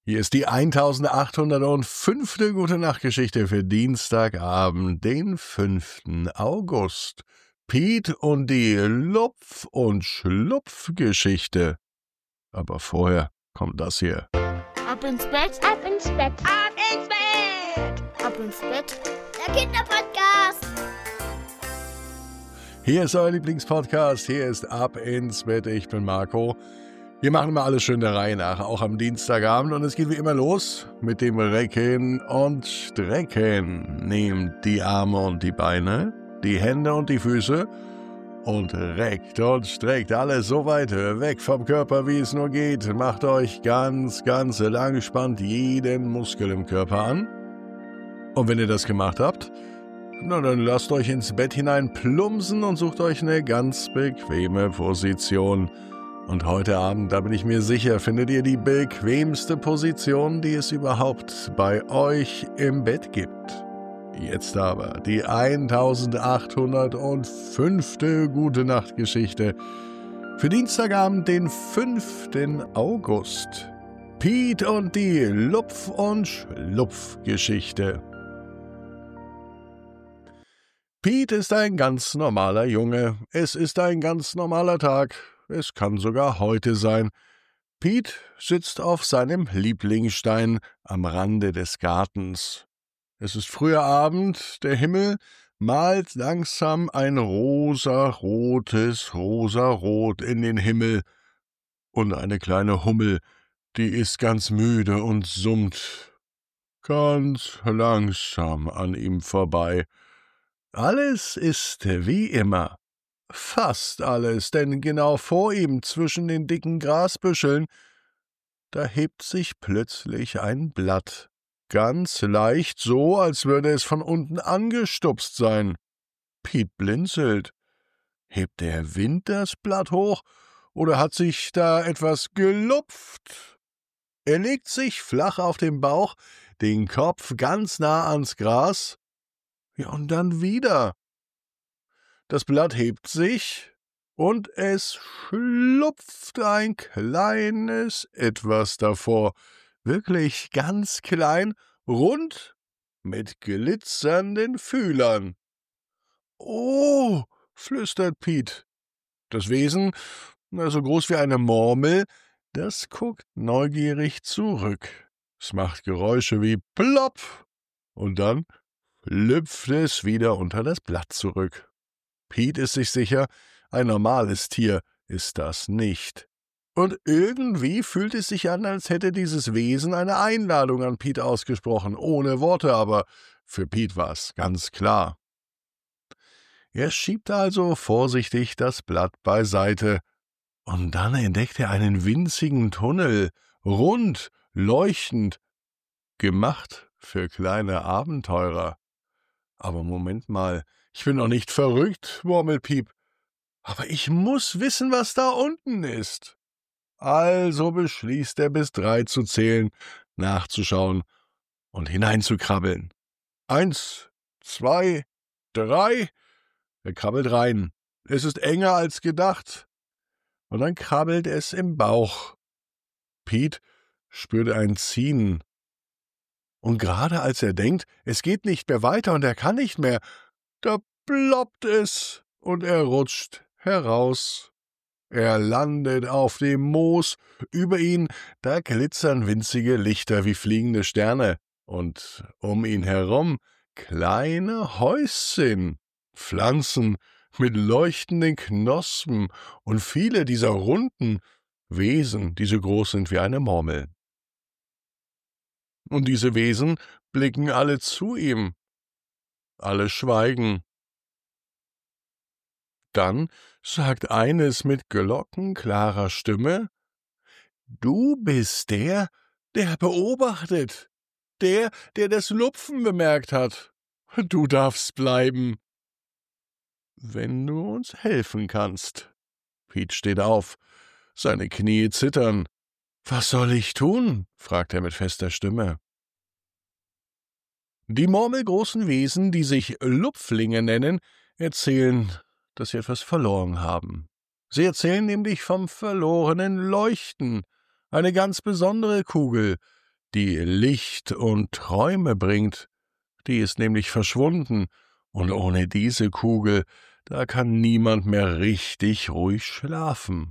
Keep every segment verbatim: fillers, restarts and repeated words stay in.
Hier ist die eintausendachthundertfünfte Gute-Nacht-Geschichte für Dienstagabend, den fünften August. Piet und die Lupf- und Schlupf-Geschichte. Aber vorher kommt das hier. Ab ins Bett, Ab ins Bett, ab ins Bett, ab ins Bett. der Kinderpodcast. Hier ist euer Lieblingspodcast, hier ist Ab ins Bett, ich bin Marco. Wir machen immer alles schön der Reihe nach, auch am Dienstagabend. Und es geht wie immer los mit dem Recken und Strecken. Nehmt die Arme und die Beine, die Hände und die Füße und reckt und streckt alles so weit weg vom Körper, wie es nur geht. Macht euch ganz, ganz lang, spannt jeden Muskel im Körper an. Und wenn ihr das gemacht habt, na dann lasst euch ins Bett hinein plumpsen und sucht euch eine ganz bequeme Position. Und heute Abend, da bin ich mir sicher, findet ihr die bequemste Position, die es überhaupt bei euch im Bett gibt. Jetzt aber die eintausendachthundertfünfte Gute-Nacht-Geschichte für Dienstagabend, den fünften August. Piet und die Lupf- und Schlupf-Geschichte. Piet ist ein ganz normaler Junge. Es ist ein ganz normaler Tag. Es kann sogar heute sein. Piet sitzt auf seinem Lieblingsstein am Rande des Gartens. Es ist früher Abend, der Himmel malt langsam ein rosarotes Rosarot in den Himmel. Und eine kleine Hummel, die ist ganz müde und summt ganz langsam an ihm vorbei. Alles ist wie immer. Fast alles, denn genau vor ihm, zwischen den dicken Grasbüscheln, da hebt sich plötzlich ein Blatt, ganz leicht, so, als würde es von unten angestupst sein. Piet blinzelt. Hebt der Wind das Blatt hoch, oder hat sich da etwas gelupft? Er legt sich flach auf den Bauch, den Kopf ganz nah ans Gras, ja, und dann wieder. Das Blatt hebt sich, und es schlupft ein kleines Etwas davor, wirklich ganz klein, rund, mit glitzernden Fühlern. »Oh«, flüstert Piet. Das Wesen, so groß wie eine Murmel, das guckt neugierig zurück. Es macht Geräusche wie plopp, und dann hüpft es wieder unter das Blatt zurück. Piet ist sich sicher, ein normales Tier ist das nicht. Und irgendwie fühlt es sich an, als hätte dieses Wesen eine Einladung an Piet ausgesprochen, ohne Worte, aber für Piet war es ganz klar. Er schiebt also vorsichtig das Blatt beiseite, und dann entdeckt er einen winzigen Tunnel, rund, leuchtend, gemacht für kleine Abenteurer. Aber Moment mal, ich bin doch nicht verrückt, murmelt Piet. Aber ich muss wissen, was da unten ist. Also beschließt er, bis drei zu zählen, nachzuschauen und hineinzukrabbeln. Eins, zwei, drei. Er krabbelt rein. Es ist enger als gedacht. Und dann krabbelt es im Bauch. Piet spürt ein Ziehen. Und gerade als er denkt, es geht nicht mehr weiter und er kann nicht mehr, da ploppt es, und er rutscht heraus. Er landet auf dem Moos, über ihn, da glitzern winzige Lichter wie fliegende Sterne, und um ihn herum kleine Häuschen, Pflanzen mit leuchtenden Knospen und viele dieser runden Wesen, die so groß sind wie eine Murmel. Und diese Wesen blicken alle zu ihm. Alle schweigen. Dann sagt eines mit glockenklarer Stimme: »Du bist der, der beobachtet, der, der das Lupfen bemerkt hat. Du darfst bleiben, wenn du uns helfen kannst.« Piet steht auf, seine Knie zittern. »Was soll ich tun?« fragt er mit fester Stimme. Die murmelgroßen Wesen, die sich Lupflinge nennen, erzählen, dass sie etwas verloren haben. Sie erzählen nämlich vom verlorenen Leuchten, eine ganz besondere Kugel, die Licht und Träume bringt. Die ist nämlich verschwunden, und ohne diese Kugel, da kann niemand mehr richtig ruhig schlafen.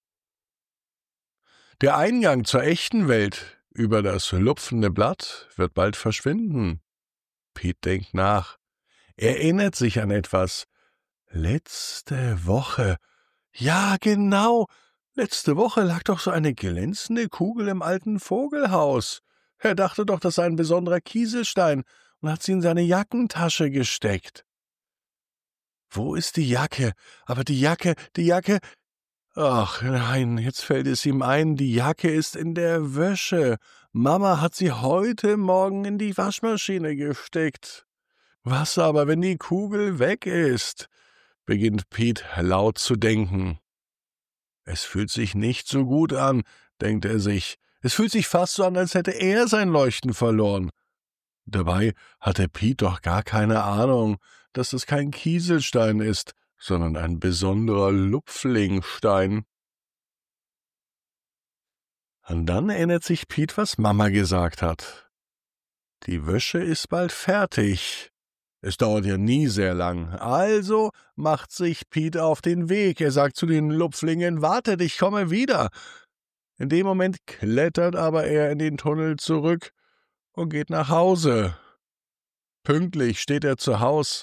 Der Eingang zur echten Welt über das lupfende Blatt wird bald verschwinden. Pete denkt nach. Er erinnert sich an etwas. Letzte Woche. Ja, genau. Letzte Woche lag doch so eine glänzende Kugel im alten Vogelhaus. Er dachte doch, das sei ein besonderer Kieselstein und hat sie in seine Jackentasche gesteckt. Wo ist die Jacke? Aber die Jacke, die Jacke... Ach nein, jetzt fällt es ihm ein, die Jacke ist in der Wäsche. Mama hat sie heute Morgen in die Waschmaschine gesteckt. Was aber, wenn die Kugel weg ist? Beginnt Pete laut zu denken. Es fühlt sich nicht so gut an, denkt er sich. Es fühlt sich fast so an, als hätte er sein Leuchten verloren. Dabei hatte Pete doch gar keine Ahnung, dass es kein Kieselstein ist, sondern ein besonderer Lupflingstein. Und dann erinnert sich Pete, was Mama gesagt hat. Die Wäsche ist bald fertig. Es dauert ja nie sehr lang. Also macht sich Pete auf den Weg. Er sagt zu den Lupflingen, wartet, ich komme wieder. In dem Moment klettert aber er in den Tunnel zurück und geht nach Hause. Pünktlich steht er zu Haus.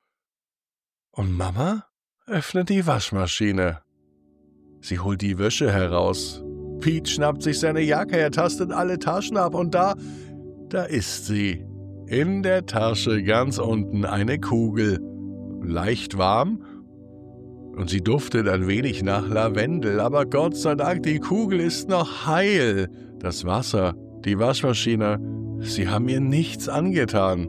Und Mama öffnet die Waschmaschine. Sie holt die Wäsche heraus. Pete schnappt sich seine Jacke, er tastet alle Taschen ab und da, da ist sie. In der Tasche ganz unten eine Kugel. Leicht warm und sie duftet ein wenig nach Lavendel, aber Gott sei Dank, die Kugel ist noch heil. Das Wasser, die Waschmaschine, sie haben ihr nichts angetan.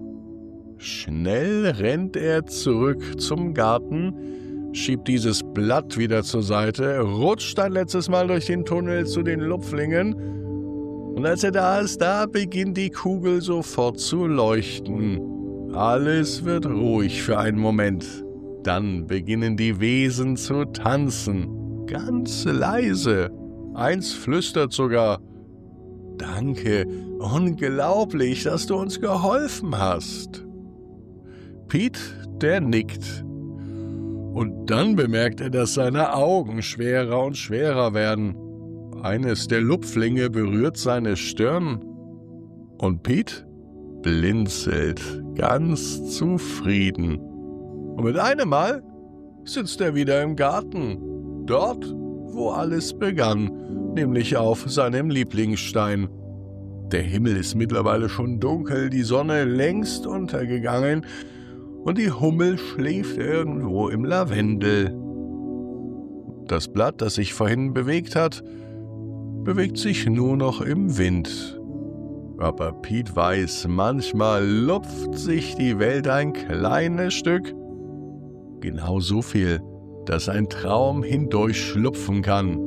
Schnell rennt er zurück zum Garten, schiebt dieses Blatt wieder zur Seite, rutscht ein letztes Mal durch den Tunnel zu den Lupflingen, und als er da ist, da beginnt die Kugel sofort zu leuchten. Alles wird ruhig für einen Moment. Dann beginnen die Wesen zu tanzen, ganz leise. Eins flüstert sogar, »Danke, unglaublich, dass du uns geholfen hast.« Pete, der nickt. Und dann bemerkt er, dass seine Augen schwerer und schwerer werden. Eines der Lupflinge berührt seine Stirn. Und Pete blinzelt, ganz zufrieden. Und mit einem Mal sitzt er wieder im Garten. Dort, wo alles begann, nämlich auf seinem Lieblingsstein. Der Himmel ist mittlerweile schon dunkel, die Sonne längst untergegangen, und die Hummel schläft irgendwo im Lavendel. Das Blatt, das sich vorhin bewegt hat, bewegt sich nur noch im Wind. Aber Pete weiß, manchmal lupft sich die Welt ein kleines Stück, genau so viel, dass ein Traum hindurchschlupfen kann.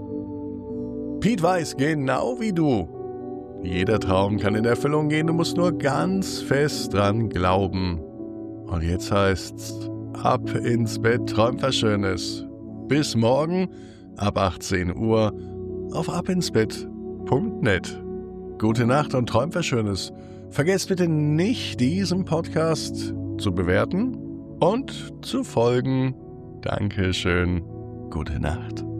Pete weiß, genau wie du, jeder Traum kann in Erfüllung gehen, du musst nur ganz fest dran glauben. Und jetzt heißt's, ab ins Bett, träumt was Schönes. Bis morgen, ab achtzehn Uhr, auf abinsbett punkt net. Gute Nacht und träumt was Schönes. Vergesst bitte nicht, diesen Podcast zu bewerten und zu folgen. Dankeschön. Gute Nacht.